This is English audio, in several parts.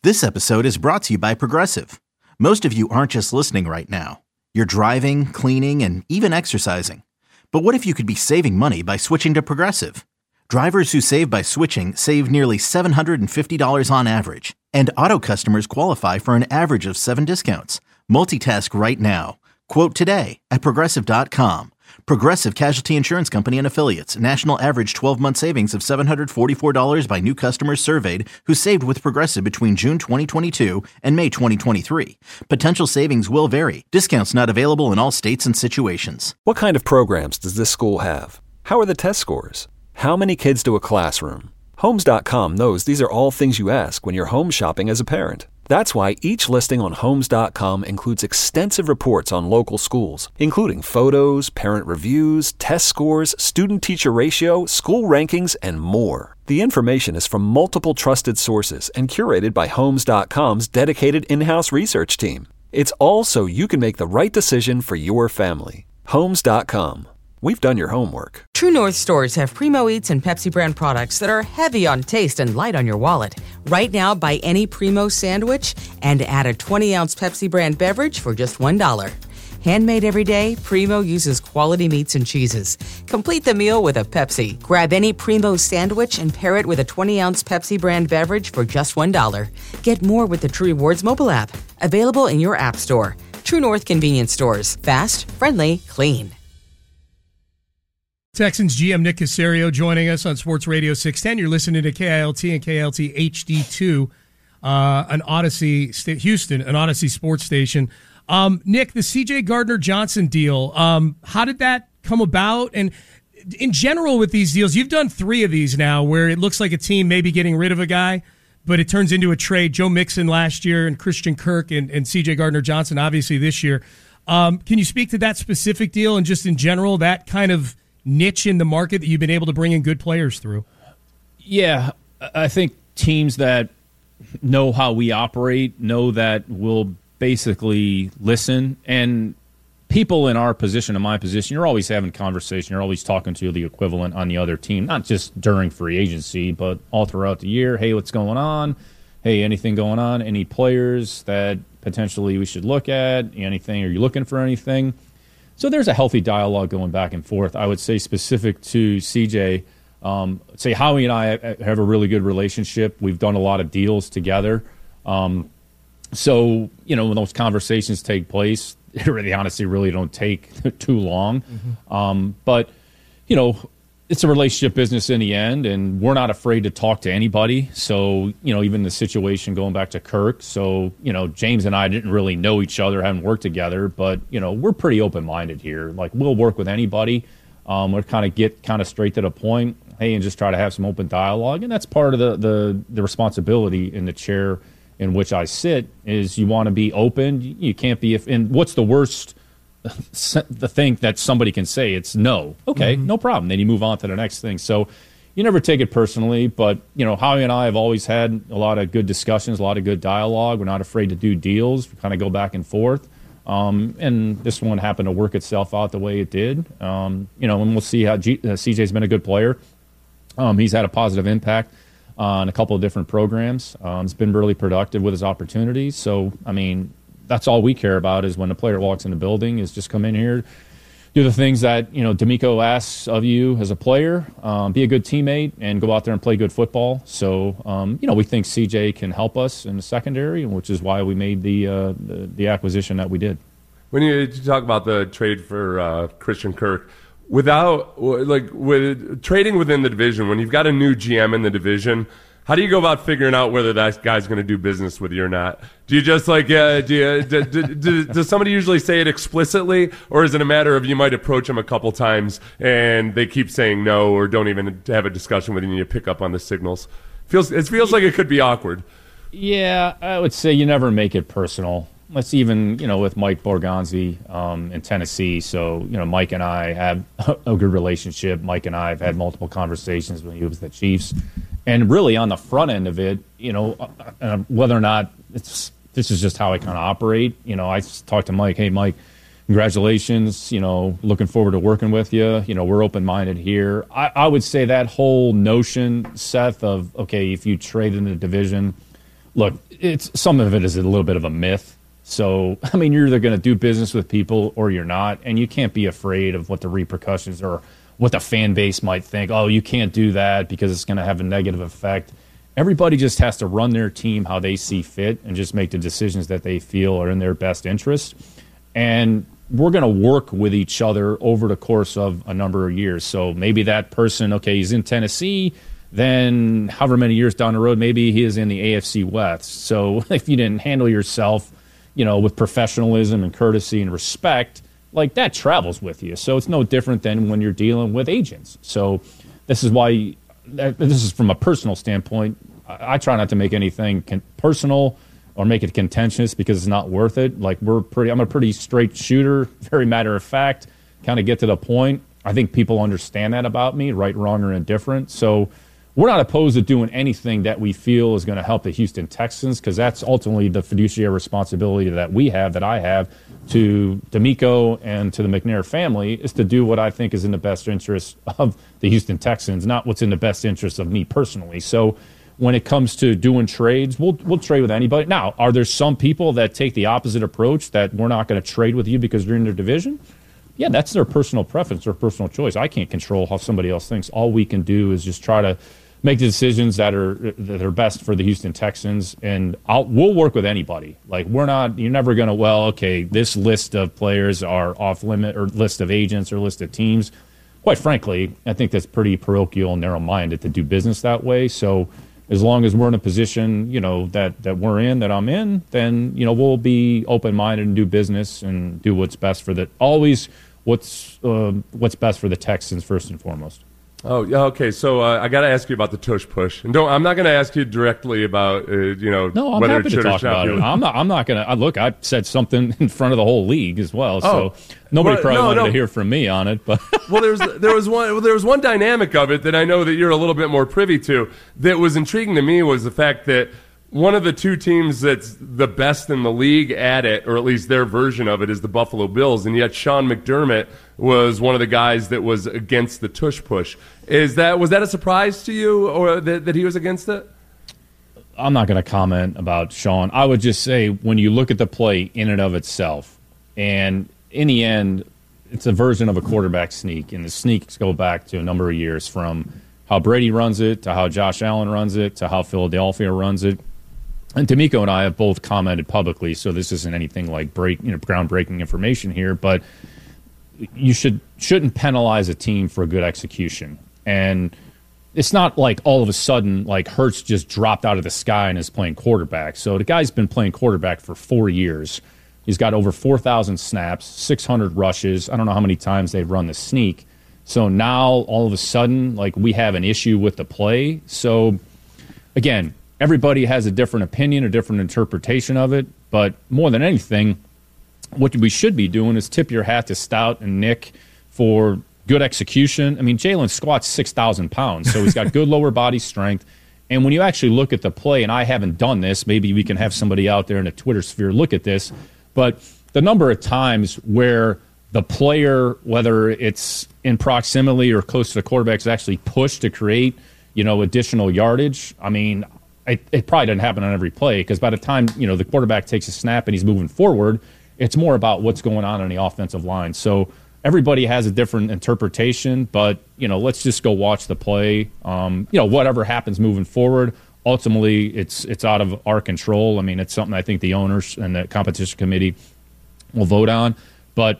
This episode is brought to you by Progressive. Most of you aren't just listening right now. You're driving, cleaning, and even exercising. But what if you could be saving money by switching to Progressive? Drivers who save by switching save nearly $750 on average. And auto customers qualify for an average of 7 discounts. Multitask right now. Quote today at Progressive.com. Progressive Casualty Insurance Company and Affiliates. National average 12-month savings of $744 by new customers surveyed who saved with Progressive between June 2022 and May 2023. Potential savings will vary. Discounts not available in all states and situations. What kind of programs does this school have? How are the test scores? How many kids do a classroom? Homes.com knows these are all things you ask when you're home shopping as a parent. That's why each listing on Homes.com includes extensive reports on local schools, including photos, parent reviews, test scores, student-teacher ratio, school rankings, and more. The information is from multiple trusted sources and curated by Homes.com's dedicated in-house research team. It's all so you can make the right decision for your family. Homes.com. We've done your homework. True North stores have Primo Eats and Pepsi brand products that are heavy on taste and light on your wallet. Right now, buy any Primo sandwich and add a 20-ounce Pepsi brand beverage for just $1. Handmade every day, Primo uses quality meats and cheeses. Complete the meal with a Pepsi. Grab any Primo sandwich and pair it with a 20-ounce Pepsi brand beverage for just $1. Get more with the True Rewards mobile app. Available in your app store. True North convenience stores. Fast, friendly, clean. Texans GM Nick Caserio joining us on Sports Radio 610. You're listening to KILT and KILT HD2, an Odyssey, Houston, an Odyssey sports station. Nick, the C.J. Gardner-Johnson deal, how did that come about? And in general with these deals, you've done 3 of these now where it looks like a team may be getting rid of a guy, but it turns into a trade. Joe Mixon last year and Christian Kirk and C.J. Gardner-Johnson obviously this year. Can you speak to that specific deal and just in general that kind of niche in the market that you've been able to bring in good players through? Yeah, I think teams that know how we operate know that we'll basically listen. And people in our position, in my position, you're always having conversation. You're always talking to the equivalent on the other team, not just during free agency, but all throughout the year. Hey, what's going on? Hey, anything going on? Any players that potentially we should look at? Anything? Are you looking for anything? So there's a healthy dialogue going back and forth. I would say specific to CJ, say Howie and I have a really good relationship. We've done a lot of deals together. So, when those conversations take place, they really honestly really don't take too long. Mm-hmm. But, it's a relationship business in the end, and we're not afraid to talk to anybody. So, even the situation going back to Kirk. So, James and I didn't really know each other, haven't worked together, but, we're pretty open-minded here. Like, we'll work with anybody. We'll get straight to the point, hey, and just try to have some open dialogue. And that's part of the responsibility in the chair in which I sit is you want to be open. You can't be, and what's the worst the thing that somebody can say? It's no. Okay, no problem. Then you move on to the next thing. So you never take it personally, but, Howie and I have always had a lot of good discussions, a lot of good dialogue. We're not afraid to do deals. We kind of go back and forth. And this one happened to work itself out the way it did. And we'll see how CJ's been a good player. He's had a positive impact on a couple of different programs. He's been really productive with his opportunities. So, that's all we care about is when the player walks in the building is just come in here, do the things that, D'Amico asks of you as a player, be a good teammate, and go out there and play good football. So, we think CJ can help us in the secondary, which is why we made the acquisition that we did. When you talk about the trade for Christian Kirk, with trading within the division, when you've got a new GM in the division, how do you go about figuring out whether that guy's going to do business with you or not? Do you just does somebody usually say it explicitly, or is it a matter of you might approach them a couple times and they keep saying no or don't even have a discussion with you and you pick up on the signals? It feels like it could be awkward. Yeah, I would say you never make it personal. Let's even, with Mike Borgonzi in Tennessee. So, Mike and I have a good relationship. Mike and I have had multiple conversations when he was the Chiefs. And really on the front end of it, whether or not this is just how I kind of operate. I talked to Mike, hey, Mike, congratulations, looking forward to working with you. We're open-minded here. I would say that whole notion, Seth, of, okay, if you trade in the division, look, it's some of it is a little bit of a myth. So, I mean, you're either going to do business with people or you're not, and you can't be afraid of what the repercussions or what the fan base might think. Oh, you can't do that because it's going to have a negative effect. Everybody just has to run their team how they see fit and just make the decisions that they feel are in their best interest. And we're going to work with each other over the course of a number of years. So maybe that person, okay, he's in Tennessee, then however many years down the road, maybe he is in the AFC West. So if you didn't handle yourself, with professionalism and courtesy and respect, like that travels with you. So it's no different than when you're dealing with agents. So this is why, this is from a personal standpoint, I try not to make anything personal or make it contentious because it's not worth it. Like I'm a pretty straight shooter, very matter of fact, kind of get to the point. I think people understand that about me, right, wrong, or indifferent. So we're not opposed to doing anything that we feel is going to help the Houston Texans, because that's ultimately the fiduciary responsibility that I have to D'Amico and to the McNair family, is to do what I think is in the best interest of the Houston Texans, not what's in the best interest of me personally. So when it comes to doing trades, we'll trade with anybody. Now, are there some people that take the opposite approach, that we're not going to trade with you because you're in their division? Yeah, that's their personal preference, their personal choice. I can't control how somebody else thinks. All we can do is just try to make the decisions that are best for the Houston Texans, and we'll work with anybody. Like you're never going to, this list of players are off limit, or list of agents or list of teams. Quite frankly, I think that's pretty parochial and narrow-minded to do business that way. So as long as we're in a position, that we're in, that I'm in, then, we'll be open-minded and do business and do what's best for what's best for the Texans first and foremost. Oh, yeah, okay. So I got to ask you about the tush push, and I'm not going to ask you directly about No, I'm whether happy to talk about it. I'm not going to look. I said something in front of the whole league as well, so nobody wanted to hear from me on it. But well, there was one dynamic of it that I know that you're a little bit more privy to that was intriguing to me, was the fact that one of the two teams that's the best in the league at it, or at least their version of it, is the Buffalo Bills, and yet Sean McDermott was one of the guys that was against the tush push. Was that a surprise to you, or that he was against it? I'm not going to comment about Sean. I would just say, when you look at the play in and of itself, and in the end, it's a version of a quarterback sneak, and the sneaks go back to a number of years, from how Brady runs it to how Josh Allen runs it to how Philadelphia runs it. And D'Amico and I have both commented publicly, so this isn't anything like groundbreaking information here, but you shouldn't penalize a team for good execution. And it's not like all of a sudden, like, Hurts just dropped out of the sky and is playing quarterback. So the guy's been playing quarterback for 4 years. He's got over 4,000 snaps, 600 rushes. I don't know how many times they've run the sneak. So now, all of a sudden, like, we have an issue with the play. So, again, everybody has a different opinion, a different interpretation of it. But more than anything, what we should be doing is tip your hat to Stout and Nick for good execution. I mean, Jalen squats 6,000 pounds, so he's got good lower body strength. And when you actually look at the play, and I haven't done this, maybe we can have somebody out there in the Twitter sphere look at this, but the number of times where the player, whether it's in proximity or close to the quarterback, is actually pushed to create, additional yardage. I mean, it probably doesn't happen on every play, because by the time, the quarterback takes a snap and he's moving forward, it's more about what's going on the offensive line. So everybody has a different interpretation, but, let's just go watch the play. Whatever happens moving forward, ultimately it's out of our control. I mean, it's something I think the owners and the competition committee will vote on. But,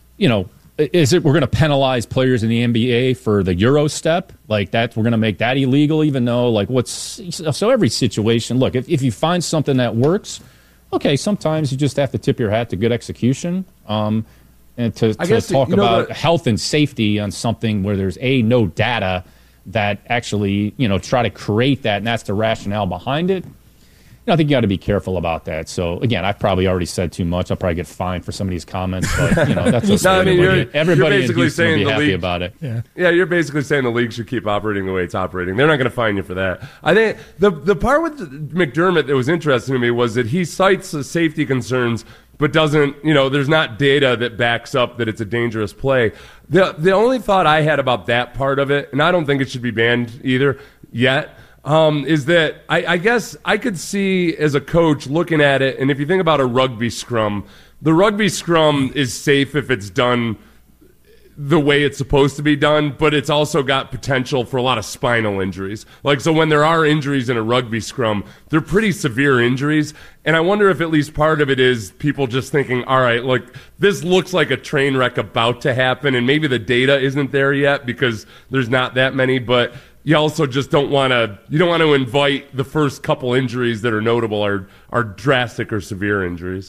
is it we're going to penalize players in the NBA for the Euro step? Like that, we're going to make that illegal, even though, so every situation, look, if you find something that works, okay, sometimes you just have to tip your hat to good execution. And to talk about health and safety on something where there's no data that actually, try to create that, and that's the rationale behind it. I think you got to be careful about that. So, again, I've probably already said too much. I'll probably get fined for some of these comments, but, that's what's everybody in Houston will be happy about it. Yeah, you're basically saying the league should keep operating the way it's operating. They're not going to fine you for that. I think the part with McDermott that was interesting to me was that he cites the safety concerns, but doesn't, there's not data that backs up that it's a dangerous play. The only thought I had about that part of it, and I don't think it should be banned either yet, is that I guess I could see as a coach looking at it, and if you think about a rugby scrum, the rugby scrum is safe if it's done the way it's supposed to be done, but it's also got potential for a lot of spinal injuries. Like, so when there are injuries in a rugby scrum, they're pretty severe injuries. And I wonder if at least part of it is people just thinking, all right, look, this looks like a train wreck about to happen, and maybe the data isn't there yet because there's not that many, but you also just don't want to invite the first couple injuries that are notable are drastic or severe injuries.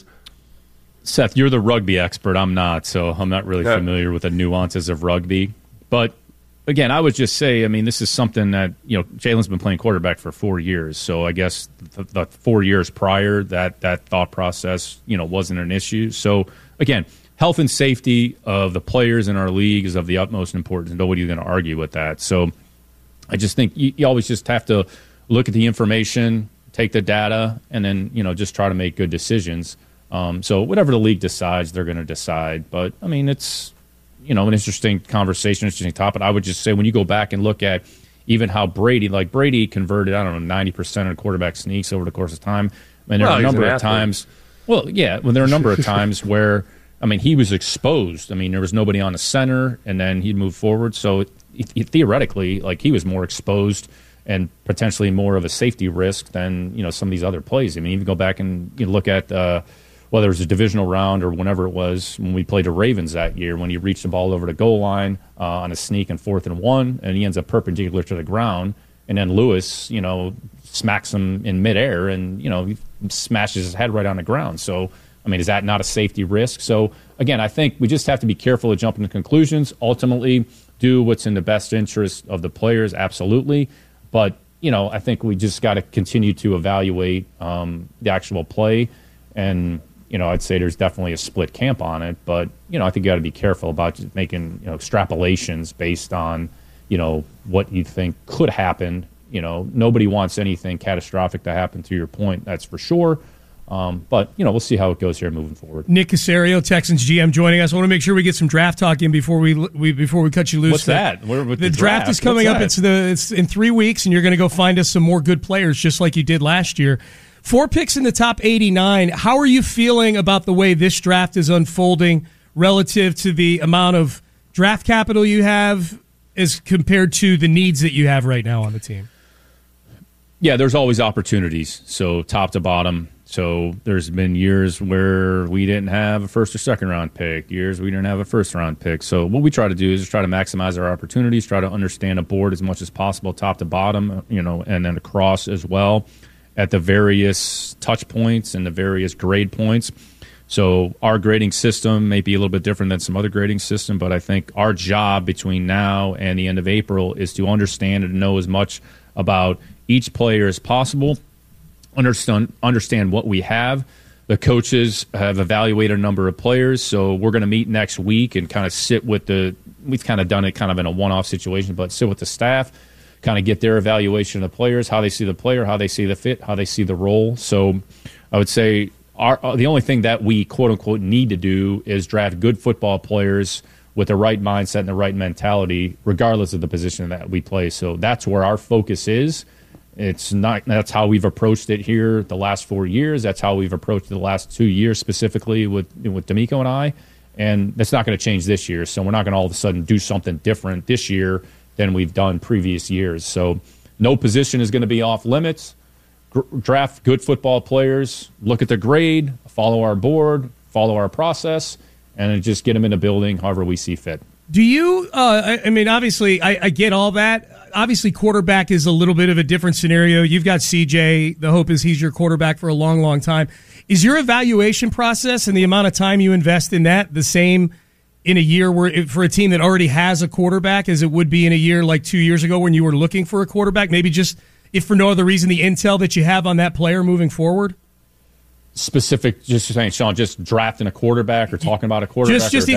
Seth, you're the rugby expert. I'm not, so I'm not really familiar with the nuances of rugby. But again, I would just say, I mean, this is something that, Jalen's been playing quarterback for 4 years. So I guess the 4 years prior, that thought process, wasn't an issue. So again, health and safety of the players in our league is of the utmost importance. Nobody's going to argue with that. So I just think you always just have to look at the information, take the data, and then, just try to make good decisions. So whatever the league decides, they're going to decide. But, I mean, it's, an interesting conversation, interesting topic. I would just say when you go back and look at even how Brady converted, 90% of quarterback sneaks over the course of time. And there are a number of times. Well, yeah, there are a number of times where, he was exposed. There was nobody on the center, and then he'd move forward. So theoretically, he was more exposed and potentially more of a safety risk than, some of these other plays. Even go back and look at whether it was a divisional round or whenever it was when we played the Ravens that year, when he reached the ball over the goal line on a sneak and 4th and 1, and he ends up perpendicular to the ground, and then Lewis, smacks him in midair, and, he smashes his head right on the ground. So, is that not a safety risk? So, again, I think we just have to be careful of jumping to conclusions. Ultimately, do what's in the best interest of the players, absolutely. But, I think we just got to continue to evaluate the actual play. And, I'd say there's definitely a split camp on it. But, I think you got to be careful about just making, extrapolations based on, what you think could happen. Nobody wants anything catastrophic to happen, to your point, that's for sure. But, we'll see how it goes here moving forward. Nick Caserio, Texans GM, joining us. I want to make sure we get some draft talk in before we cut you loose. What's that? The draft is coming up. It's in 3 weeks, and you're going to go find us some more good players, just like you did last year. 4 picks in the top 89. How are you feeling about the way this draft is unfolding relative to the amount of draft capital you have as compared to the needs that you have right now on the team? Yeah, there's always opportunities. So top to bottom. So there's been years where we didn't have a first or second round pick, years we didn't have a first round pick. So what we try to do is try to maximize our opportunities, try to understand a board as much as possible, top to bottom, and then across as well at the various touch points and the various grade points. So our grading system may be a little bit different than some other grading system, but I think our job between now and the end of April is to understand and know as much about each player as possible. Understand what we have. The coaches have evaluated a number of players, so we're going to meet next week and kind of sit with we've kind of done it kind of in a one-off situation, but sit with the staff, kind of get their evaluation of the players, how they see the player, how they see the fit, how they see the role. So I would say the only thing that we, quote-unquote, need to do is draft good football players with the right mindset and the right mentality, regardless of the position that we play. So that's where our focus is. That's how we've approached it here the last 4 years. That's how we've approached it the last 2 years, specifically with D'Amico and I. And that's not going to change this year. So we're not going to all of a sudden do something different this year than we've done previous years. So no position is going to be off limits. Draft good football players, look at the grade, follow our board, follow our process, and just get them in the building however we see fit. Do you, obviously, I get all that. Obviously, quarterback is a little bit of a different scenario. You've got CJ. The hope is he's your quarterback for a long, long time. Is your evaluation process and the amount of time you invest in that the same in a year where for a team that already has a quarterback as it would be in a year like 2 years ago when you were looking for a quarterback? Maybe just, if for no other reason, the intel that you have on that player moving forward? Specific, just saying, Sean, just drafting a quarterback or talking about a quarterback? Just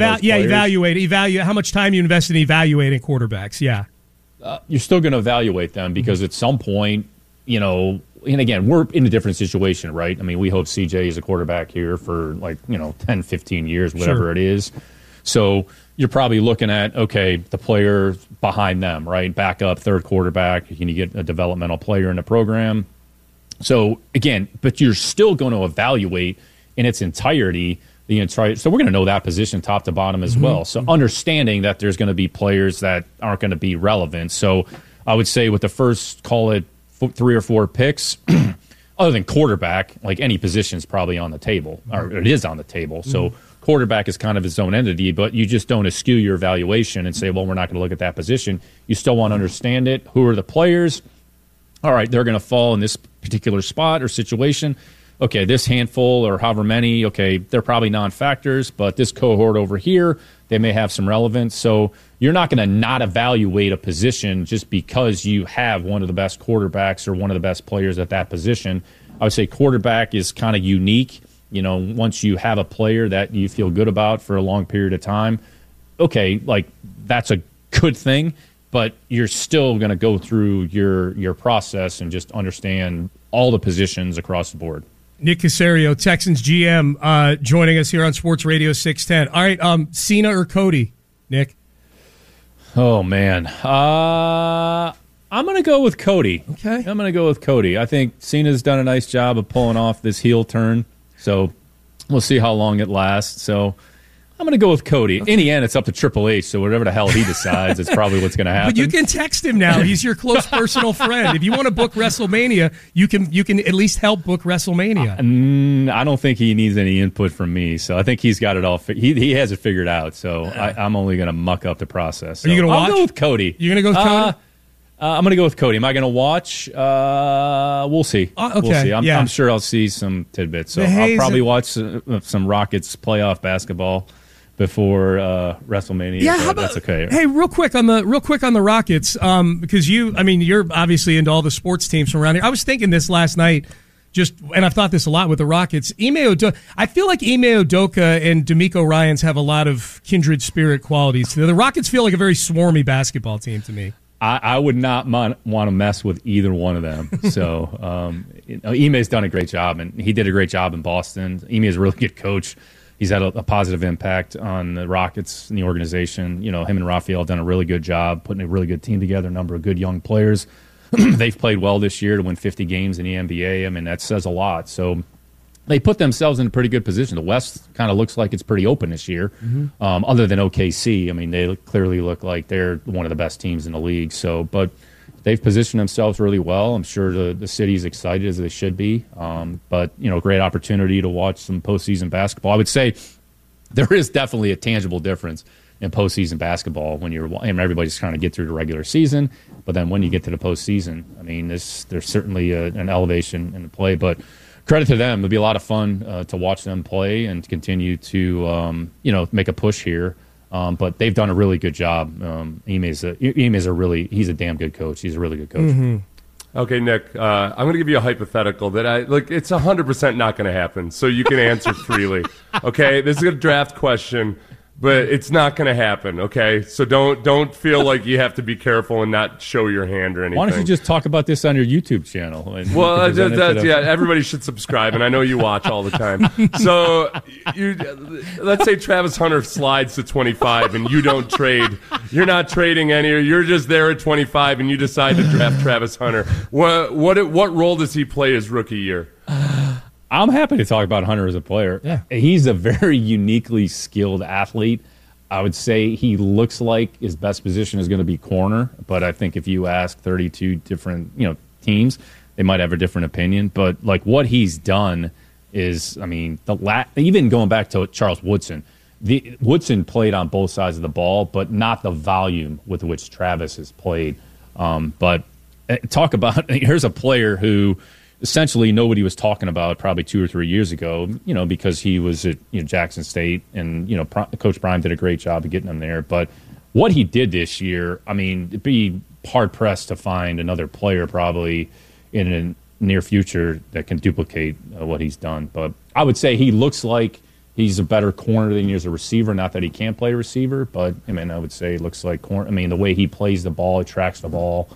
evaluate how much time you invest in evaluating quarterbacks, yeah. You're still going to evaluate them because at some point, and again, we're in a different situation, right? We hope CJ is a quarterback here for 10, 15 years, whatever it is. So you're probably looking at, okay, the player behind them, right? Backup, third quarterback. Can you get a developmental player in the program? So, again, but you're still going to evaluate in its entirety so we're going to know that position top to bottom as well. So understanding that there's going to be players that aren't going to be relevant. So I would say with the first, call it 3 or 4 picks, other than quarterback, like any position is probably on the table, or it is on the table. So quarterback is kind of its own entity, but you just don't eschew your evaluation and say, well, we're not going to look at that position. You still want to understand it. Who are the players? All right, they're going to fall in this particular spot or situation. Okay, this handful or however many, okay, they're probably non-factors, but this cohort over here, they may have some relevance. So you're not going to not evaluate a position just because you have one of the best quarterbacks or one of the best players at that position. I would say quarterback is kind of unique. You know, once you have a player that you feel good about for a long period of time, okay, like that's a good thing, but you're still going to go through your process and just understand all the positions across the board. Nick Caserio, Texans GM, joining us here on Sports Radio 610. All right, Cena or Cody, Nick? Oh, man. I'm going to go with Cody. Okay. I'm going to go with Cody. I think Cena's done a nice job of pulling off this heel turn, so we'll see how long it lasts. So I'm going to go with Cody. Okay. In the end, it's up to Triple H, so whatever the hell he decides, it's probably what's going to happen. But you can text him now. He's your close personal friend. If you want to book WrestleMania, you can at least help book WrestleMania. I don't think he needs any input from me, so I think he's got it all. He has it figured out, so I'm only going to muck up the process. So are you going to watch? I'll go with Cody. You're going to go with Cody? I'm going to go with Cody. Am I going to watch? We'll see. Okay. We'll see. Yeah. I'm sure I'll see some tidbits. So I'll probably watch some Rockets playoff basketball before WrestleMania. Yeah, how about, that's okay. Hey, real quick on the Rockets, because you're obviously into all the sports teams from around here. I was thinking this last night, and I've thought this a lot with the Rockets. I feel like Ime Udoka and D'Amico Ryans have a lot of kindred spirit qualities. The Rockets feel like a very swarmy basketball team to me. I would not want to mess with either one of them. So Ime's done a great job, and he did a great job in Boston. Ime is a really good coach. He's had a positive impact on the Rockets and the organization. You know, him and Raphael have done a really good job putting a really good team together, a number of good young players. They've played well this year to win 50 games in the NBA. I mean, that says a lot. So they put themselves in a pretty good position. The West kind of looks like it's pretty open this year, other than OKC. I mean, they clearly look like they're one of the best teams in the league. So, but they've positioned themselves really well. I'm sure the city's excited, as they should be. But, you know, great opportunity to watch some postseason basketball. I would say there is definitely a tangible difference in postseason basketball when everybody's trying to get through the regular season. But then when you get to the postseason, I mean, there's certainly an elevation in the play. But credit to them. It'll be a lot of fun to watch them play and to continue to, make a push here. But they've done a really good job. Ime's he's a damn good coach. He's a really good coach. Mm-hmm. Okay, Nick, I'm going to give you a hypothetical that it's 100% not going to happen, so you can answer freely. Okay, this is a draft question, but it's not going to happen. Okay, so don't feel like you have to be careful and not show your hand or anything. Why don't you just talk about this on your YouTube channel? Well, everybody should subscribe, and I know you watch all the time. So, let's say Travis Hunter slides to 25, and you don't trade. You're not trading any. You're just there at 25, and you decide to draft Travis Hunter. What role does he play his rookie year? I'm happy to talk about Hunter as a player. Yeah. He's a very uniquely skilled athlete. I would say he looks like his best position is going to be corner, but I think if you ask 32 different teams, they might have a different opinion. But like what he's done is, I mean, even going back to Charles Woodson, Woodson played on both sides of the ball, but not the volume with which Travis has played. But talk about here's a player who essentially nobody was talking about probably 2 or 3 years ago, because he was at Jackson State, and Coach Prime did a great job of getting him there. But what he did this year, I mean, it'd be hard pressed to find another player probably in a near future that can duplicate what he's done. But I would say he looks like he's a better corner than he is a receiver. Not that he can't play receiver, but I would say he looks like corner. I mean, the way he plays the ball, he tracks the ball.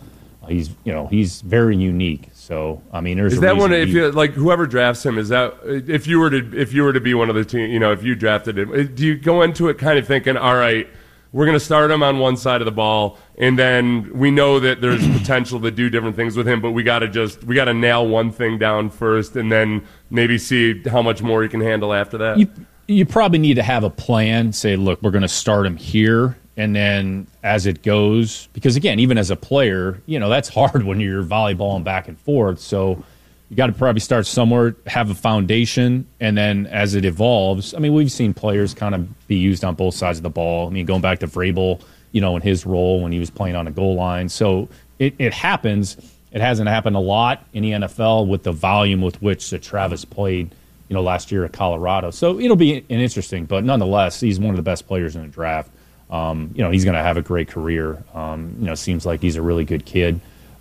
He's very unique. So I mean, there's is that one if you like whoever drafts him? Is that if you were to be one of the team, if you drafted him, do you go into it kind of thinking, all right, we're going to start him on one side of the ball, and then we know that there's potential to do different things with him, but we got to nail one thing down first, and then maybe see how much more he can handle after that. You probably need to have a plan. Say, look, we're going to start him here, and then as it goes, because again, even as a player, that's hard when you're volleyballing back and forth. So you got to probably start somewhere, have a foundation, and then as it evolves, I mean, we've seen players kind of be used on both sides of the ball. I mean, going back to Vrabel, in his role when he was playing on a goal line. So it happens. It hasn't happened a lot in the NFL with the volume with which that Travis played, last year at Colorado. So it'll be interesting, but nonetheless, he's one of the best players in the draft. He's going to have a great career. Seems like he's a really good kid.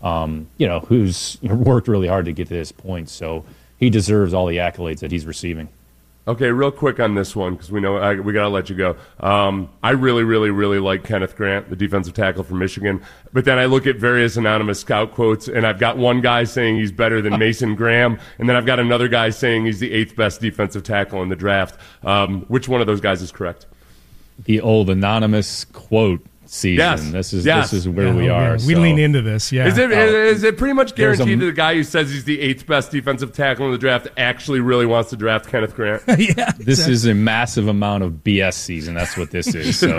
Who's worked really hard to get to this point. So he deserves all the accolades that he's receiving. Okay, real quick on this one, because we know we got to let you go. I really, really, really like Kenneth Grant, the defensive tackle from Michigan. But then I look at various anonymous scout quotes, and I've got one guy saying he's better than Mason Graham, and then I've got another guy saying he's the 8th best defensive tackle in the draft. Which one of those guys is correct? The old anonymous quote season. Yes. This is where we are. We lean into this. Yeah. Is it pretty much guaranteed that the guy who says he's the 8th best defensive tackle in the draft actually really wants to draft Kenneth Grant? Yeah. This is a massive amount of BS season. That's what this is. So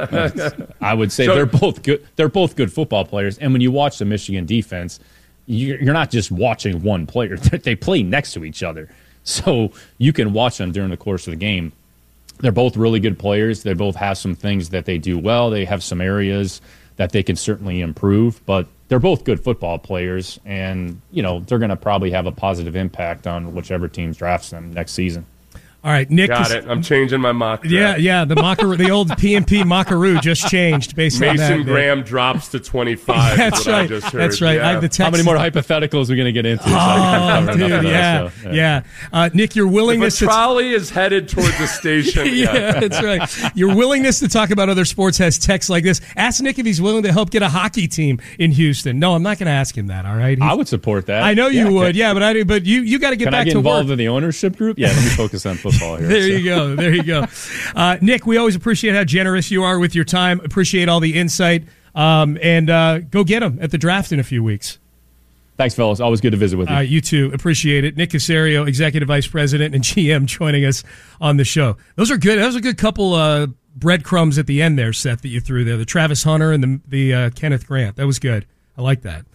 I would say they're both good. They're both good football players. And when you watch the Michigan defense, you're not just watching one player. They play next to each other, so you can watch them during the course of the game. They're both really good players. They both have some things that they do well. They have some areas that they can certainly improve, but they're both good football players, and they're going to probably have a positive impact on whichever team drafts them next season. All right, Nick. Got it. I'm changing my mock draft. Yeah. The old PMP Mockaroo just changed based on that. Mason Graham drops to 25. That's right. I just heard. That's right. Yeah. How many more hypotheticals are we going to get into? Oh, dude, yeah. Nick, your willingness the trolley is headed towards the station. Yeah, that's right. Your willingness to talk about other sports has texts like this. Ask Nick if he's willing to help get a hockey team in Houston. No, I'm not going to ask him that. All right. I would support that. I know you would. Yeah, but you got to get back to work. Can I get involved in the ownership group? Yeah, let me focus on football here. There you go. Nick, we always appreciate how generous you are with your time. Appreciate all the insight. And go get them at the draft in a few weeks. Thanks, fellas. Always good to visit with you. You too. Appreciate it. Nick Caserio, Executive Vice President and GM, joining us on the show. Those are good. That was a good couple breadcrumbs at the end there, Seth, that you threw there. The Travis Hunter and the Kenneth Grant. That was good. I like that.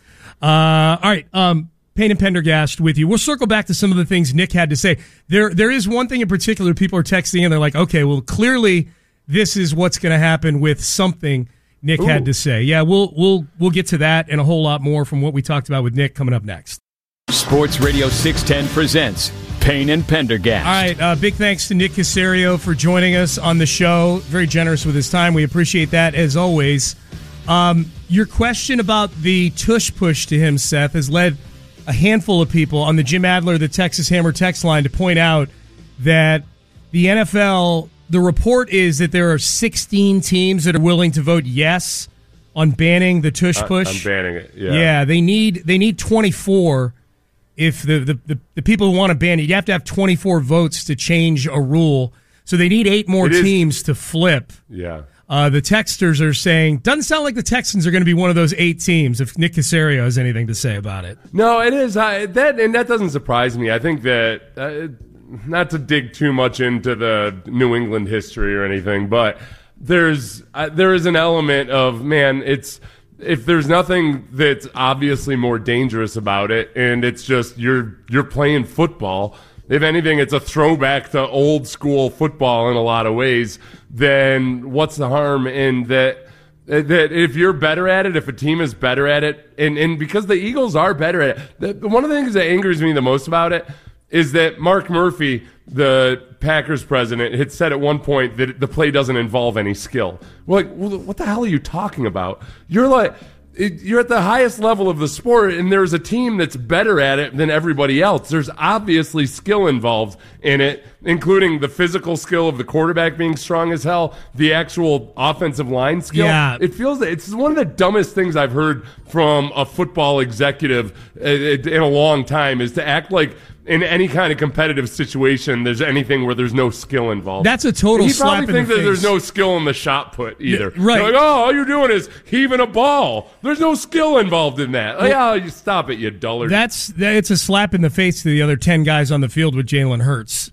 All right. Payne and Pendergast with you. We'll circle back to some of the things Nick had to say. There is one thing in particular people are texting and they're like, okay, well, clearly this is what's going to happen with something Nick had to say. Yeah, we'll get to that and a whole lot more from what we talked about with Nick coming up next. Sports Radio 610 presents Payne and Pendergast. All right, big thanks to Nick Caserio for joining us on the show. Very generous with his time. We appreciate that as always. Your question about the tush push to him, Seth, has led a handful of people on the Jim Adler, the Texas Hammer text line to point out that the NFL, the report is that there are 16 teams that are willing to vote yes on banning the tush push. I'm banning it. Yeah, they need 24. If the people who want to ban it, you have to have 24 votes to change a rule. So they need 8 more teams to flip. Yeah. The texters are saying, doesn't sound like the Texans are going to be one of those 8 teams, if Nick Caserio has anything to say about it. No, it is. That doesn't surprise me. I think that, not to dig too much into the New England history or anything, but there is an element of, man, if there's nothing that's obviously more dangerous about it, and it's just you're playing football. If anything, it's a throwback to old school football in a lot of ways. Then what's the harm in that if you're better at it, if a team is better at it, and because the Eagles are better at it, one of the things that angers me the most about it is that Mark Murphy, the Packers president, had said at one point that the play doesn't involve any skill. We're like, well, what the hell are you talking about? You're like, you're at the highest level of the sport, and there's a team that's better at it than everybody else. There's obviously skill involved in it, including the physical skill of the quarterback being strong as hell, the actual offensive line skill. Yeah. It feels it's one of the dumbest things I've heard from a football executive in a long time is to act like in any kind of competitive situation there's anything where there's no skill involved. That's a total He slap in probably the thinks that face. there's no skill in the shot put either. Yeah, right. They're like, all you're doing is heaving a ball. There's no skill involved in that. You stop it, you dullard. It's a slap in the face to the other 10 guys on the field with Jalen Hurts.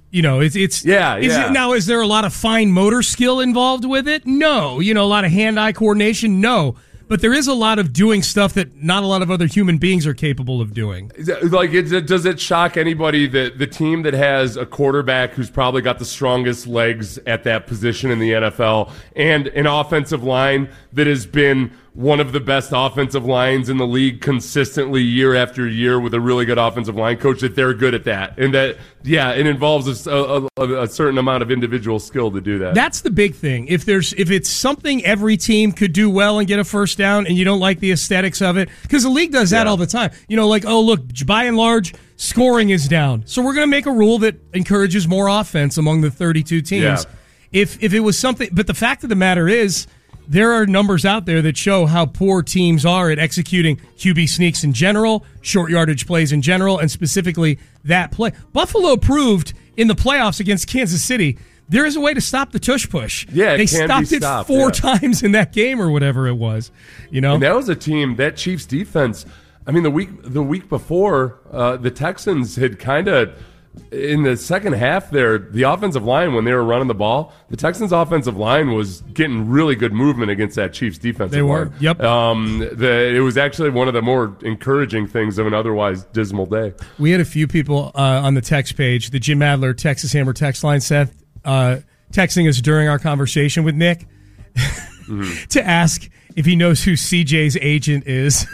Now, is there a lot of fine motor skill involved with it? No. A lot of hand-eye coordination? No. But there is a lot of doing stuff that not a lot of other human beings are capable of doing. Does it shock anybody that the team that has a quarterback who's probably got the strongest legs at that position in the NFL and an offensive line that has been one of the best offensive lines in the league consistently year after year with a really good offensive line coach, that they're good at that? And that, it involves a certain amount of individual skill to do that. That's the big thing. If it's something every team could do well and get a first down and you don't like the aesthetics of it, because the league does that all the time. By and large, scoring is down. So we're going to make a rule that encourages more offense among the 32 teams. Yeah. If it was something, but the fact of the matter is, there are numbers out there that show how poor teams are at executing QB sneaks in general, short yardage plays in general, and specifically that play. Buffalo proved in the playoffs against Kansas City there is a way to stop the tush push. Yeah, they stopped it four times in that game or whatever it was. And that was a team, that Chiefs defense. I mean, the week before, the Texans had kind of, in the second half there, the offensive line, when they were running the ball, the Texans' offensive line was getting really good movement against that Chiefs defensive They were, line. yep. It was actually one of the more encouraging things of an otherwise dismal day. We had a few people on the text page, the Jim Adler Texas Hammer text line, Seth, texting us during our conversation with Nick to ask if he knows who CJ's agent is.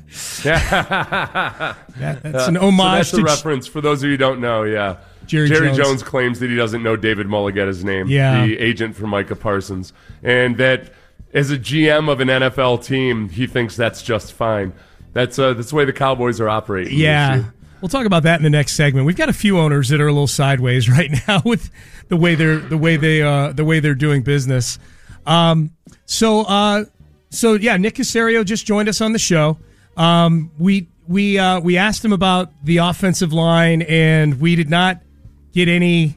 That's an homage so that's a reference for those of you who don't know, yeah. Jerry Jones claims that he doesn't know David Mulligetta's name, the agent for Micah Parsons, and that as a GM of an NFL team, he thinks that's just fine. That's the way the Cowboys are operating. Yeah. We'll talk about that in the next segment. We've got a few owners that are a little sideways right now with the way they're doing business. So Nick Caserio just joined us on the show. We asked him about the offensive line, and we did not get any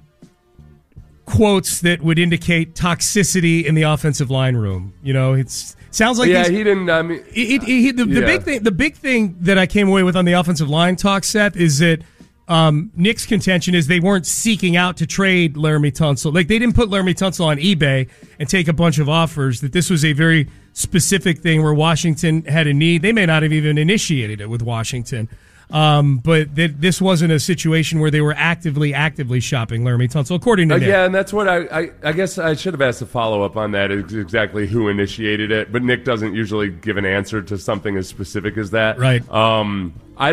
quotes that would indicate toxicity in the offensive line room. It sounds like he didn't. I mean, the big thing that I came away with on the offensive line talk, Seth, is that Nick's contention is they weren't seeking out to trade Laramie Tunsil. Like, they didn't put Laramie Tunsil on eBay and take a bunch of offers, that this was a very specific thing where Washington had a need. They may not have even initiated it with Washington. But this wasn't a situation where they were actively shopping Laramie Tunsil, according to Nick. Yeah, and that's what I guess I should have asked a follow-up on that, exactly who initiated it. But Nick doesn't usually give an answer to something as specific as that. Right. I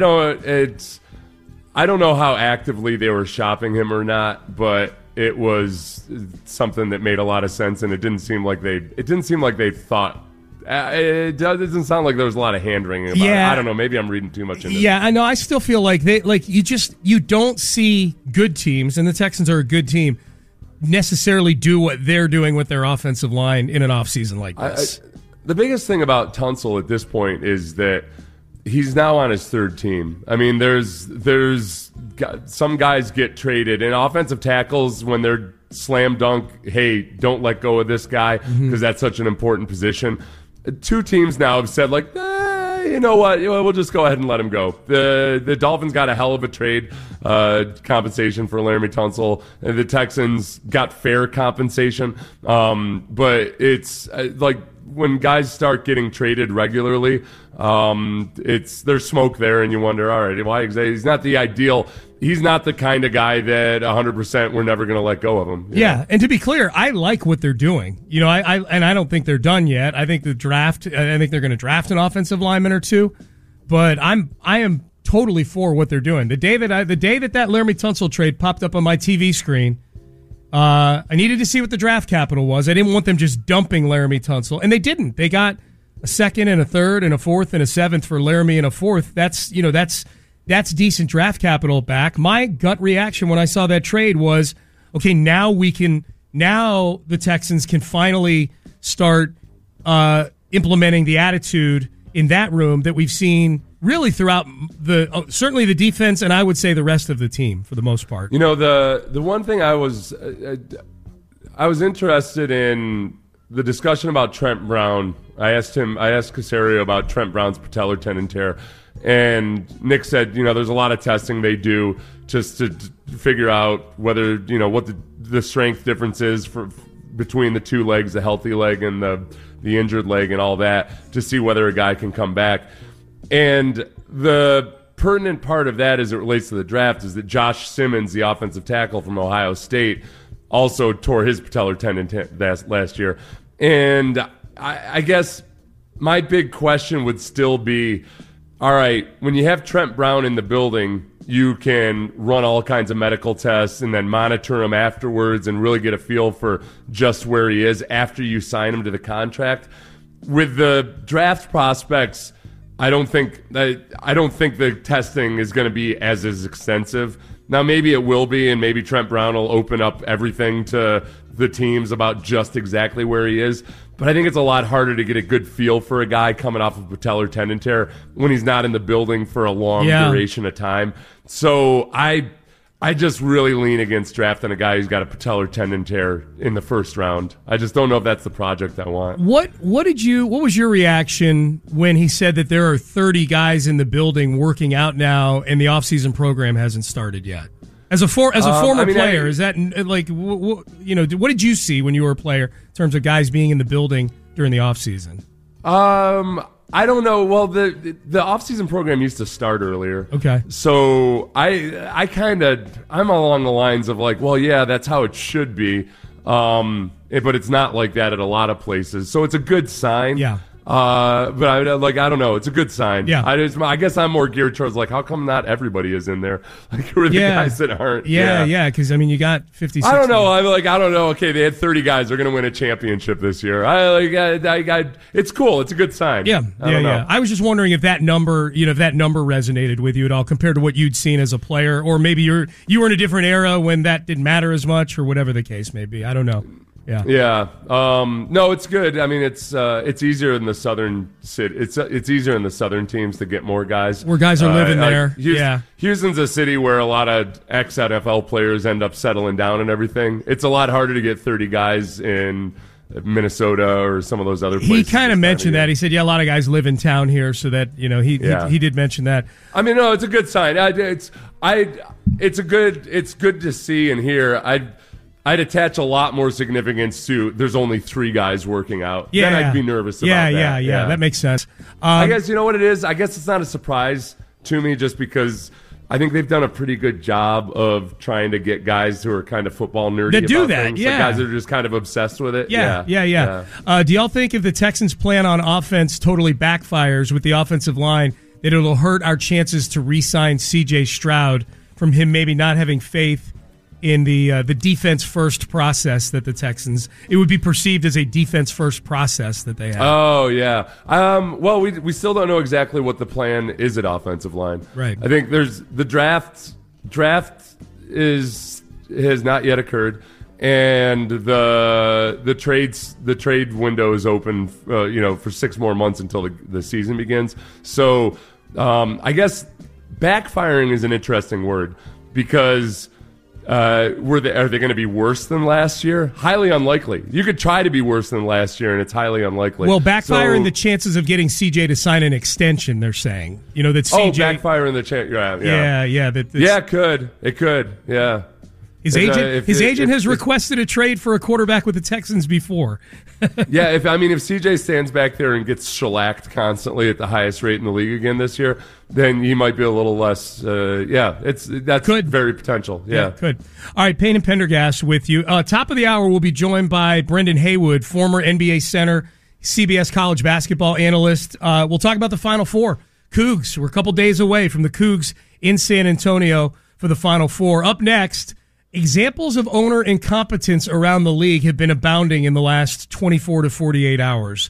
don't know how actively they were shopping him or not, but it was something that made a lot of sense, and it didn't seem like they thought. It doesn't sound like there was a lot of hand-wringing about it. I don't know. Maybe I'm reading too much into it. Yeah, I know. I still feel like you don't see good teams, and the Texans are a good team, necessarily do what they're doing with their offensive line in an offseason like this. The biggest thing about Tunsil at this point is that he's now on his third team. I mean, there's some guys get traded, and offensive tackles, when they're slam dunk, hey, don't let go of this guy because that's such an important position. Two teams now have said, like, you know what? We'll just go ahead and let him go. The Dolphins got a hell of a trade compensation for Laramie Tunsil. The Texans got fair compensation. But it's like when guys start getting traded regularly, there's smoke there, and you wonder, all right, why exactly? He's not the ideal. He's not the kind of guy that 100% we're never going to let go of him. Yeah, and to be clear, I like what they're doing. I don't think they're done yet. I think they're going to draft an offensive lineman or two, but I am totally for what they're doing. The day that Laramie Tunsil trade popped up on my TV screen, I needed to see what the draft capital was. I didn't want them just dumping Laramie Tunsil, and they didn't. They got a second and a third and a fourth and a seventh for Laramie and a fourth. That's decent draft capital back. My gut reaction when I saw that trade was, okay, now the Texans can finally start implementing the attitude in that room that we've seen really throughout certainly the defense, and I would say the rest of the team for the most part. The one thing I was interested in the discussion about Trent Brown. I asked Caserio about Trent Brown's patellar tendon tear, and Nick said, there's a lot of testing they do just to figure out whether, what the strength difference is between the two legs, the healthy leg and the injured leg and all that, to see whether a guy can come back. And the pertinent part of that as it relates to the draft is that Josh Simmons, the offensive tackle from Ohio State, also tore his patellar tendon last year. And I guess my big question would still be, all right, when you have Trent Brown in the building, you can run all kinds of medical tests and then monitor him afterwards and really get a feel for just where he is after you sign him to the contract. With the draft prospects, I don't think the testing is going to be as extensive. Now, maybe it will be, and maybe Trent Brown will open up everything to the teams about just exactly where he is. But I think it's a lot harder to get a good feel for a guy coming off of a patellar tendon tear when he's not in the building for a long duration of time. So I just really lean against drafting a guy who's got a patellar tendon tear in the first round. I just don't know if that's the project I want. What was your reaction when he said that there are 30 guys in the building working out now and the offseason program hasn't started yet? As a former player, is that like what did you see when you were a player in terms of guys being in the building during the offseason? I don't know. Well, the offseason program used to start earlier. Okay. So I'm along the lines of like, well, yeah, that's how it should be. But it's not like that at a lot of places. So it's a good sign. Yeah. But I don't know. It's a good sign. Yeah. I guess I'm more geared towards like, how come not everybody is in there? Like, who are the guys that aren't? Yeah. Because you got 56. I don't know. I don't know. Okay, they had 30 guys. They're going to win a championship this year. It's cool. It's a good sign. Yeah. I don't know. I was just wondering if that number, resonated with you at all compared to what you'd seen as a player, or maybe you were in a different era when that didn't matter as much, or whatever the case may be. I don't know. Yeah. No, it's good. I mean, it's easier in the southern city. It's easier in the southern teams to get more guys. Where guys are living there. Houston's a city where a lot of ex-NFL players end up settling down and everything. It's a lot harder to get 30 guys in Minnesota or some of those other places. He kind of mentioned that. He said, a lot of guys live in town here, so that, he did mention that. I mean, no, it's a good sign. It's good to see and hear. I'd attach a lot more significance to there's only 3 guys working out. Yeah. Then I'd be nervous about that. Yeah. That makes sense. I guess you know what it is? I guess it's not a surprise to me just because I think they've done a pretty good job of trying to get guys who are kind of football nerdy that do about that, things. yeah. Like guys that are just kind of obsessed with it. Yeah. Do y'all think if the Texans' plan on offense totally backfires with the offensive line, that it'll hurt our chances to re-sign C.J. Stroud from him maybe not having faith in the defense-first process that the Texans, it would be perceived as a defense-first process that they have. Oh, yeah. Well, we still don't know exactly what the plan is at offensive line. Right. I think there's the draft has not yet occurred, and the trade window is open, for 6 more months until the season begins. So I guess backfiring is an interesting word because. Are they going to be worse than last year? Highly unlikely. You could try to be worse than last year, and it's highly unlikely. Well, backfiring the chances of getting CJ to sign an extension, they're saying. That CJ. Backfiring the chance. Yeah. It could. Yeah. His agent has requested a trade for a quarterback with the Texans before. Yeah, if CJ stands back there and gets shellacked constantly at the highest rate in the league again this year, then he might be a little less. That's very potential. Yeah, could. All right, Payne and Pendergast with you. Top of the hour, we'll be joined by Brendan Haywood, former NBA center, CBS college basketball analyst. We'll talk about the Final Four. Cougs, we're a couple days away from the Cougs in San Antonio for the Final Four. Up next. Examples of owner incompetence around the league have been abounding in the last 24 to 48 hours.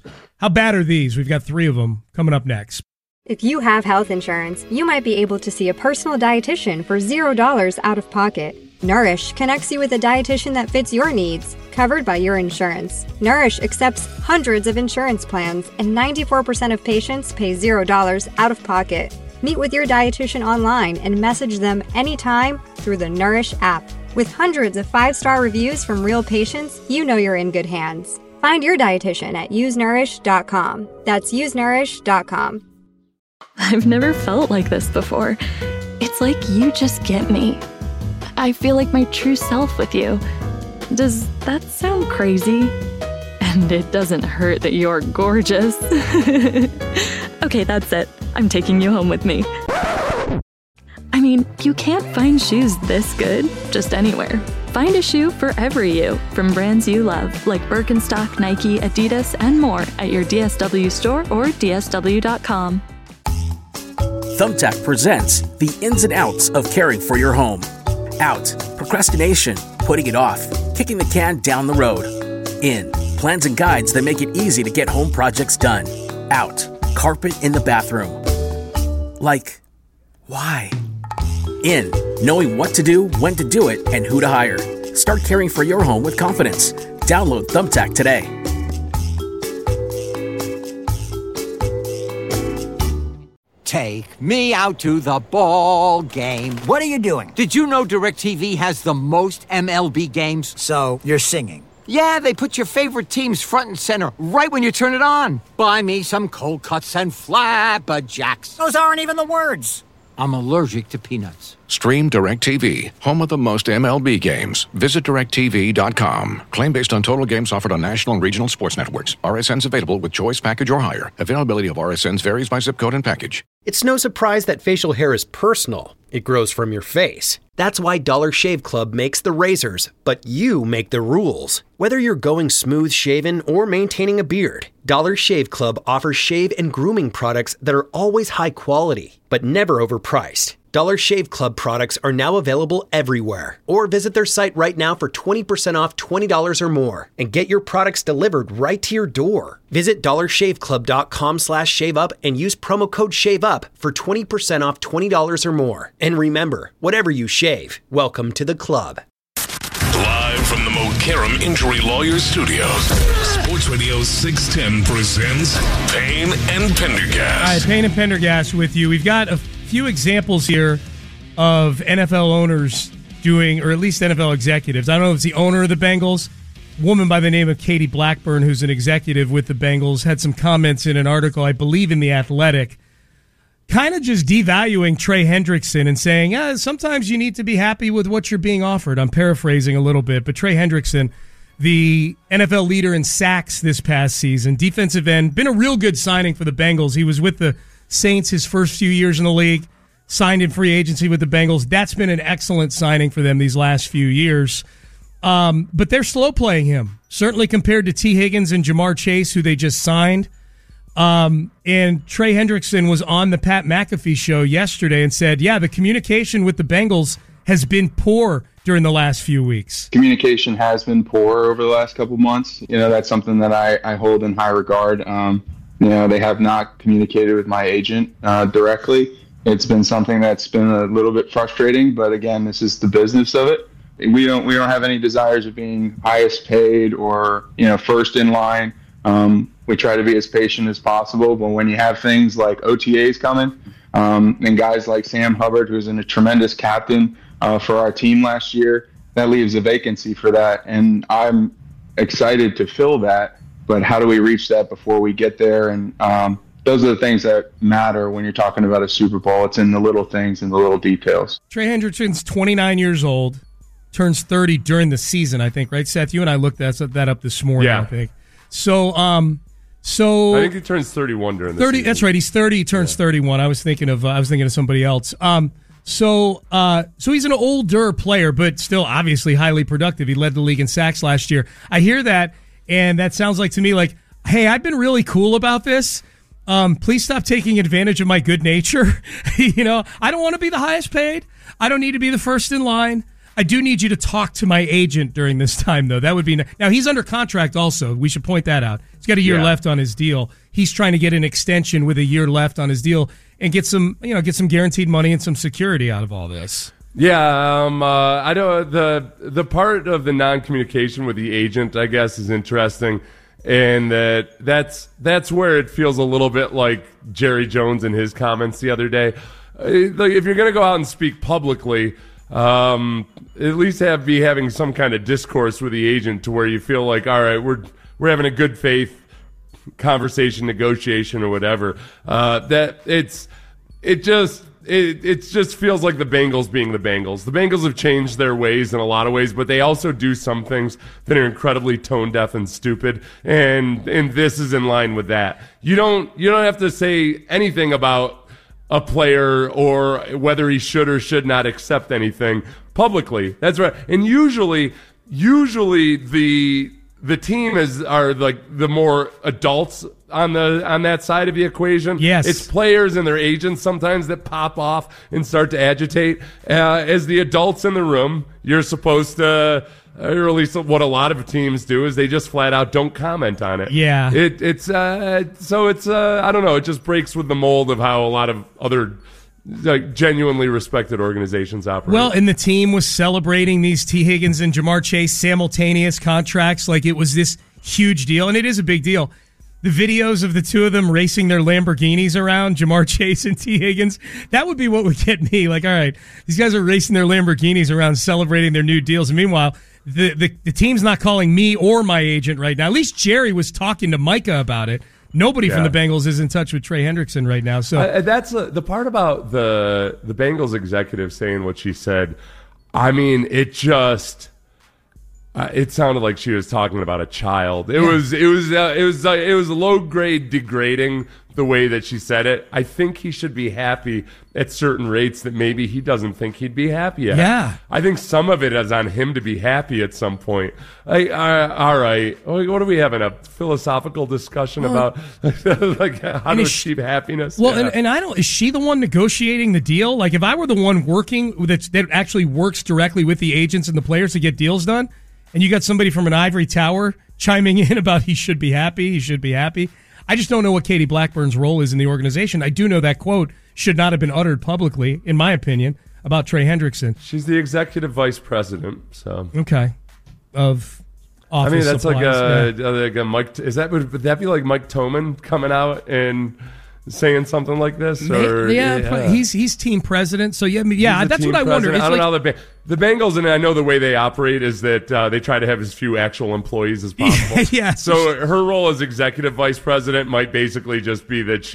How bad are these? We've got 3 of them coming up next. If you have health insurance, you might be able to see a personal dietitian for $0 out of pocket. Nourish connects you with a dietitian that fits your needs, covered by your insurance. Nourish accepts hundreds of insurance plans, and 94% of patients pay $0 out of pocket. Meet with your dietitian online and message them anytime through the Nourish app. With hundreds of 5-star reviews from real patients, you know you're in good hands. Find your dietitian at usenourish.com. That's usenourish.com. I've never felt like this before. It's like you just get me. I feel like my true self with you. Does that sound crazy? And it doesn't hurt that you're gorgeous. Okay, that's it. I'm taking you home with me. I mean, you can't find shoes this good just anywhere. Find a shoe for every you, from brands you love, like Birkenstock, Nike, Adidas, and more at your DSW store or DSW.com. Thumbtack presents the ins and outs of caring for your home. Out, procrastination, putting it off, kicking the can down the road. In, plans and guides that make it easy to get home projects done. Out, carpet in the bathroom. Like, why? In, knowing what to do, when to do it, and who to hire. Start caring for your home with confidence. Download Thumbtack today. Take me out to the ball game. What are you doing? Did you know DirecTV has the most MLB games? So, you're singing. Yeah, they put your favorite teams front and center right when you turn it on. Buy me some cold cuts and flapjacks. Those aren't even the words. I'm allergic to peanuts. Stream DirecTV, home of the most MLB games. Visit DirecTV.com. Claim based on total games offered on national and regional sports networks. RSNs available with choice package or higher. Availability of RSNs varies by zip code and package. It's no surprise that facial hair is personal. It grows from your face. That's why Dollar Shave Club makes the razors, but you make the rules. Whether you're going smooth shaven or maintaining a beard, Dollar Shave Club offers shave and grooming products that are always high quality, but never overpriced. Dollar Shave Club products are now available everywhere. Or visit their site right now for 20% off $20 or more and get your products delivered right to your door. Visit dollarshaveclub.com/shaveup and use promo code SHAVEUP for 20% off $20 or more. And remember, whatever you shave, welcome to the club. Live from the Mokaram Injury Lawyers Studios, Sports Radio 610 presents Payne and Pendergast. All right, Payne and Pendergast with you. We've got a few examples here of NFL owners doing, or at least NFL executives. I don't know if it's the owner of the Bengals. A woman by the name of Katie Blackburn, who's an executive with the Bengals, had some comments in an article, I believe in The Athletic, kind of just devaluing Trey Hendrickson and saying, sometimes you need to be happy with what you're being offered. I'm paraphrasing a little bit, but Trey Hendrickson, the NFL leader in sacks this past season, defensive end, been a real good signing for the Bengals. He was with the Saints his first few years in the league, signed in free agency with the Bengals. That's been an excellent signing for them these last few years. But they're slow playing him, certainly compared to T. Higgins and Jamar Chase, who they just signed. And Trey Hendrickson was on the Pat McAfee show yesterday and said, the communication with the Bengals has been poor during the last few weeks. Communication has been poor over the last couple months. That's something that I hold in high regard. They have not communicated with my agent directly. It's been something that's been a little bit frustrating, but again, this is the business of it. We don't have any desires of being highest paid or first in line. We try to be as patient as possible, but when you have things like OTAs coming and guys like Sam Hubbard, who's a tremendous captain for our team last year, that leaves a vacancy for that, and I'm excited to fill that. But how do we reach that before we get there? And those are the things that matter when you're talking about a Super Bowl. It's in the little things and the little details. Trey Hendrickson's 29 years old, turns 30 during the season, I think, right, Seth? You and I looked that up this morning, I think. So I think he turns 31 during the 30. season. That's right. He's 30. He turns 31. I was thinking of somebody else. So he's an older player, but still obviously highly productive. He led the league in sacks last year. I hear that. And that sounds like to me like, hey, I've been really cool about this. Please stop taking advantage of my good nature. I don't want to be the highest paid. I don't need to be the first in line. I do need you to talk to my agent during this time, though. That would be now. He's under contract. Also, we should point that out. He's got a year left on his deal. He's trying to get an extension with a year left on his deal and get some guaranteed money and some security out of all this. Yeah, I know the part of the non-communication with the agent, I guess, is interesting, and that's where it feels a little bit like Jerry Jones in his comments the other day. Like, if you're going to go out and speak publicly, at least be having some kind of discourse with the agent to where you feel like, all right, we're having a good faith conversation, negotiation, or whatever. It just feels like the Bengals being the Bengals. The Bengals have changed their ways in a lot of ways, but they also do some things that are incredibly tone deaf and stupid, and this is in line with that. You don't have to say anything about a player or whether he should or should not accept anything publicly. That's right. And usually the team are like the more adults on that side of the equation. Yes. It's players and their agents sometimes that pop off and start to agitate. As the adults in the room, you're supposed to, or at least what a lot of teams do, is they just flat out don't comment on it. Yeah. It's I don't know, it just breaks with the mold of how a lot of other genuinely respected organizations operate. Well, and the team was celebrating these T. Higgins and Jamar Chase simultaneous contracts like it was this huge deal, and it is a big deal. The videos of the two of them racing their Lamborghinis around, Jamar Chase and T. Higgins, that would be what would get me. Like, all right, these guys are racing their Lamborghinis around celebrating their new deals. And meanwhile, the team's not calling me or my agent right now. At least Jerry was talking to Micah about it. Nobody from the Bengals is in touch with Trey Hendrickson right now. So that's the part about the Bengals executive saying what she said. I mean, it just it sounded like she was talking about a child. It was low grade degrading the way that she said it. I think he should be happy at certain rates that maybe he doesn't think he'd be happy at. Yeah. I think some of it is on him to be happy at some point. All right. What are we having, a philosophical discussion about like how to achieve happiness? Well, and I don't, is she the one negotiating the deal? Like if I were the one working that actually works directly with the agents and the players to get deals done, and you got somebody from an ivory tower chiming in about he should be happy. I just don't know what Katie Blackburn's role is in the organization. I do know that quote should not have been uttered publicly, in my opinion, about Trey Hendrickson. She's the executive vice president, so okay, of office. I mean, that's supplies, like a Mike. Would that be like Mike Toman coming out and saying something like this? Or he's team president, so that's what I wonder. I don't know the Bengals, and I know the way they operate is that they try to have as few actual employees as possible. Yeah. So her role as executive vice president might basically just be that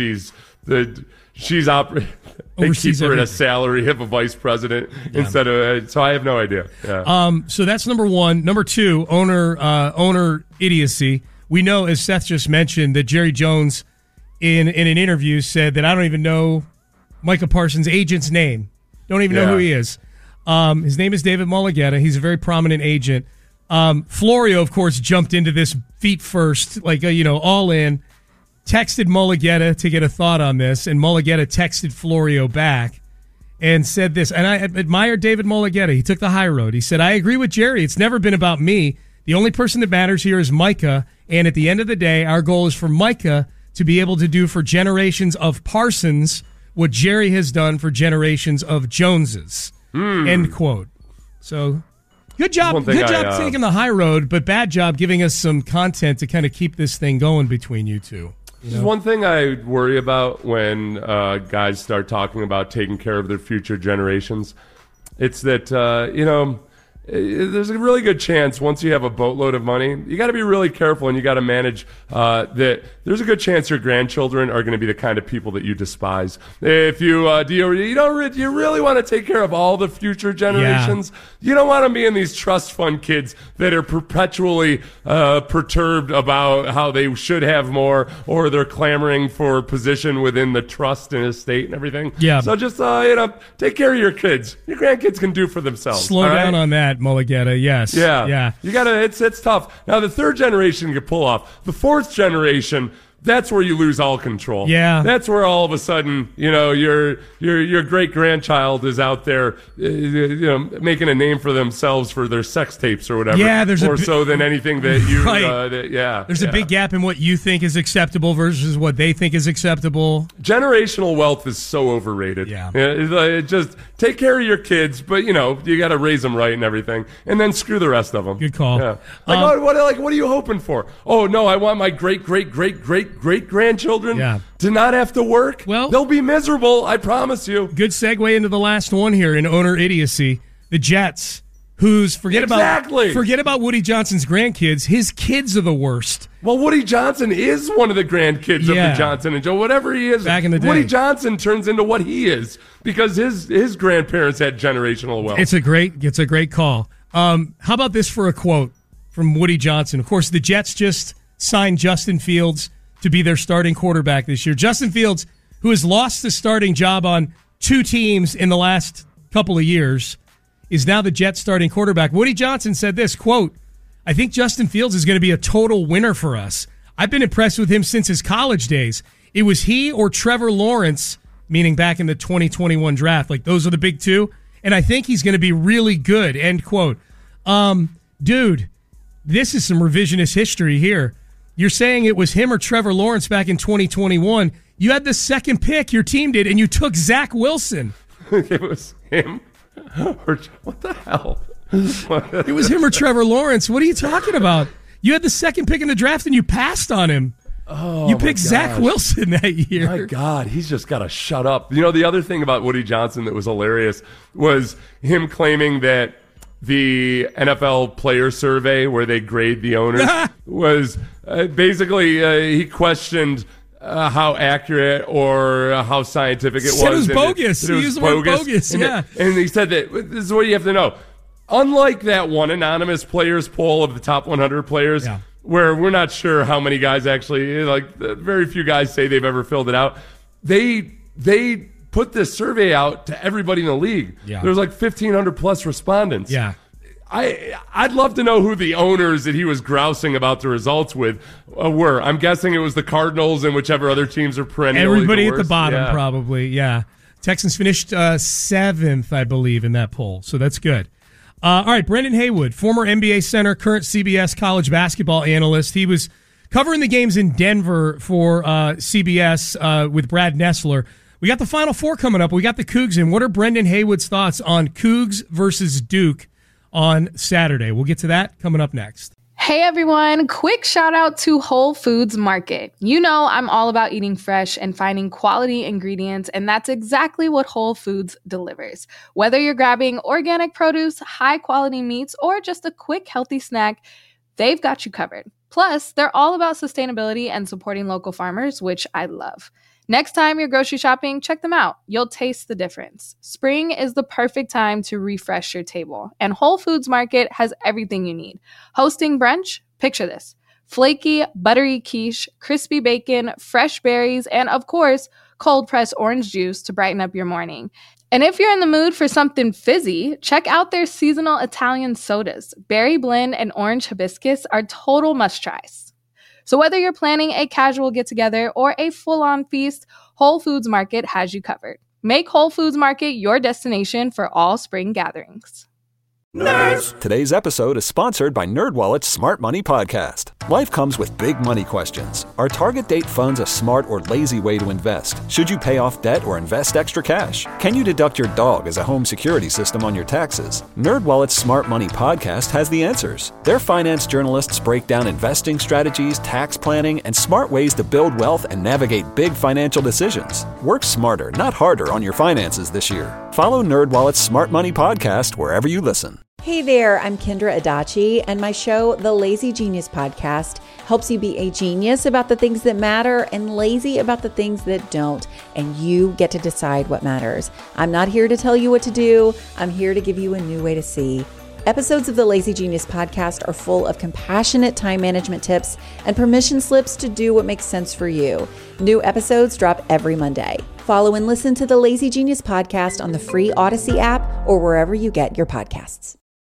they keep her at a salary of a vice president instead of. So I have no idea. Yeah. So that's number one. Number two, owner idiocy. We know, as Seth just mentioned, that Jerry Jones in an interview said that I don't even know Micah Parsons' agent's name. Don't even know who he is. His name is David Mulugheta. He's a very prominent agent. Florio, of course, jumped into this feet first, all in. Texted Mulugheta to get a thought on this, and Mulugheta texted Florio back and said this. And I admire David Mulugheta. He took the high road. He said, I agree with Jerry. It's never been about me. The only person that matters here is Micah. And at the end of the day, our goal is for Micah to be able to do for generations of Parsons what Jerry has done for generations of Joneses. End quote. So good job taking the high road, but bad job giving us some content to kind of keep this thing going between you two. There's one thing I worry about when guys start talking about taking care of their future generations. It's that, there's a really good chance once you have a boatload of money, you got to be really careful and you got to manage that. There's a good chance your grandchildren are going to be the kind of people that you despise. If you you really want to take care of all the future generations, you don't want to be in these trust fund kids that are perpetually perturbed about how they should have more, or they're clamoring for position within the trust and estate and everything. Yeah. So just take care of your kids. Your grandkids can do for themselves. Slow down on that, Mulugheta. Yes. Yeah. You gotta. It's tough. Now the third generation you can pull off. The fourth generation, that's where you lose all control. Yeah. That's where all of a sudden, your great-grandchild is out there, making a name for themselves for their sex tapes or whatever. Yeah, there's more so than anything that you, right. There's a big gap in what you think is acceptable versus what they think is acceptable. Generational wealth is so overrated. Yeah. Just take care of your kids, but you got to raise them right and everything, and then screw the rest of them. Good call. Yeah. What are you hoping for? Oh no, I want my great-great-great-great-great-grandchildren to not have to work. Well, they'll be miserable, I promise you. Good segue into the last one here in owner idiocy. The Jets, forget about Woody Johnson's grandkids. His kids are the worst. Well, Woody Johnson is one of the grandkids of the Johnson and Joe. Whatever he is, back in the day, Woody Johnson turns into what he is because his grandparents had generational wealth. It's a great call. How about this for a quote from Woody Johnson? Of course, the Jets just signed Justin Fields to be their starting quarterback this year. Justin Fields, who has lost the starting job on 2 teams in the last couple of years, is now the Jets starting quarterback. Woody Johnson said this, quote, "I think Justin Fields is going to be a total winner for us. I've been impressed with him since his college days. It was he or Trevor Lawrence," meaning back in the 2021 draft. Like, those are the big two. "And I think he's going to be really good," end quote. Dude, this is some revisionist history here. You're saying it was him or Trevor Lawrence back in 2021. You had the second pick, your team did, and you took Zach Wilson. It was him? What the hell? It was him or Trevor Lawrence. What are you talking about? You had the second pick in the draft and you passed on him. Oh, you picked Zach Wilson that year. My God, he's just got to shut up. The other thing about Woody Johnson that was hilarious was him claiming that the NFL player survey where they grade the owners was basically he questioned how accurate or how scientific it was. It was bogus. He used the word bogus, and he said that this is what you have to know. Unlike that one anonymous players poll of the top 100 players, where we're not sure how many guys actually, very few guys say they've ever filled it out, they put this survey out to everybody in the league. Yeah. There's 1,500 plus respondents. Yeah. I'd love to know who the owners that he was grousing about the results with were. I'm guessing it was the Cardinals and whichever other teams are perennially everybody the at worst. the bottom, probably. Yeah. Texans finished 7th, I believe, in that poll, so that's good. All right, Brendan Haywood, former NBA center, current CBS college basketball analyst. He was covering the games in Denver for CBS with Brad Nessler. We got the Final Four coming up. We got the Cougs in. What are Brendan Haywood's thoughts on Cougs versus Duke on Saturday? We'll get to that coming up next. Hey everyone, quick shout out to Whole Foods Market. You know I'm all about eating fresh and finding quality ingredients, and that's exactly what Whole Foods delivers. Whether you're grabbing organic produce, high quality meats, or just a quick healthy snack, they've got you covered. Plus, they're all about sustainability and supporting local farmers, which I love. Next time you're grocery shopping, check them out. You'll taste the difference. Spring is the perfect time to refresh your table, and Whole Foods Market has everything you need. Hosting brunch? Picture this. Flaky, buttery quiche, crispy bacon, fresh berries, and of course, cold-pressed orange juice to brighten up your morning. And if you're in the mood for something fizzy, check out their seasonal Italian sodas. Berry blend and orange hibiscus are total must-tries. So whether you're planning a casual get-together or a full-on feast, Whole Foods Market has you covered. Make Whole Foods Market your destination for all spring gatherings. Nerds! Today's episode is sponsored by NerdWallet's Smart Money Podcast. Life comes with big money questions. Are target date funds a smart or lazy way to invest? Should you pay off debt or invest extra cash? Can you deduct your dog as a home security system on your taxes? NerdWallet's Smart Money Podcast has the answers. Their finance journalists break down investing strategies, tax planning, and smart ways to build wealth and navigate big financial decisions. Work smarter, not harder on your finances this year. Follow NerdWallet's Smart Money Podcast wherever you listen. Hey there, I'm Kendra Adachi, and my show, The Lazy Genius Podcast, helps you be a genius about the things that matter and lazy about the things that don't, and you get to decide what matters. I'm not here to tell you what to do. I'm here to give you a new way to see. Episodes of the Lazy Genius Podcast are full of compassionate time management tips and permission slips to do what makes sense for you. New episodes drop every Monday. Follow and listen to the Lazy Genius Podcast on the free Odyssey app or wherever you get your podcasts.